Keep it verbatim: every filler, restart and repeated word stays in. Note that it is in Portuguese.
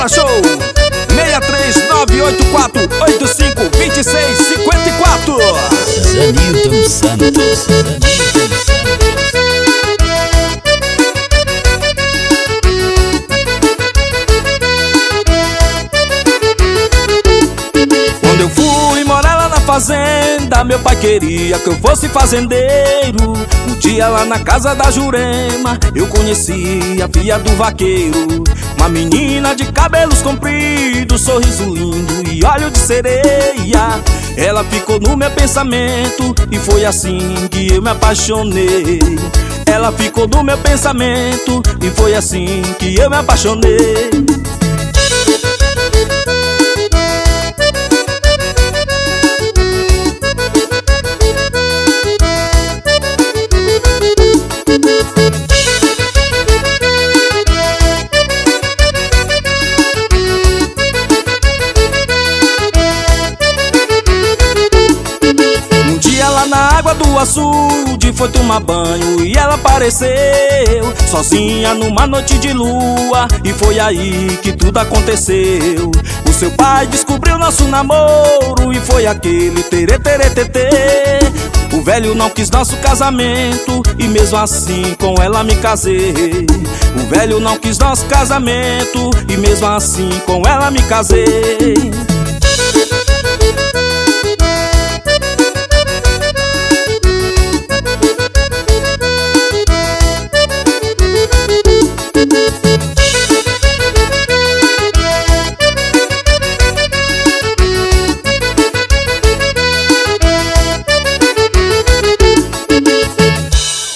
Bola Show seis três nove oito quatro oito cinco dois seis cinco quatro. Zanilton Santos, Zanilton Santos. Quando eu fui morar lá na fazenda, meu pai queria que eu fosse fazendeiro. Um dia lá na casa da Jurema, eu conheci a filha do vaqueiro. Uma menina de cabelos compridos, sorriso lindo e olho de sereia. Ela ficou no meu pensamento e foi assim que eu me apaixonei. Ela ficou no meu pensamento e foi assim que eu me apaixonei. Lá na água do açude foi tomar banho e ela apareceu sozinha numa noite de lua, e foi aí que tudo aconteceu. O seu pai descobriu nosso namoro e foi aquele terê terê tetê. O velho não quis nosso casamento e mesmo assim com ela me casei. O velho não quis nosso casamento e mesmo assim com ela me casei.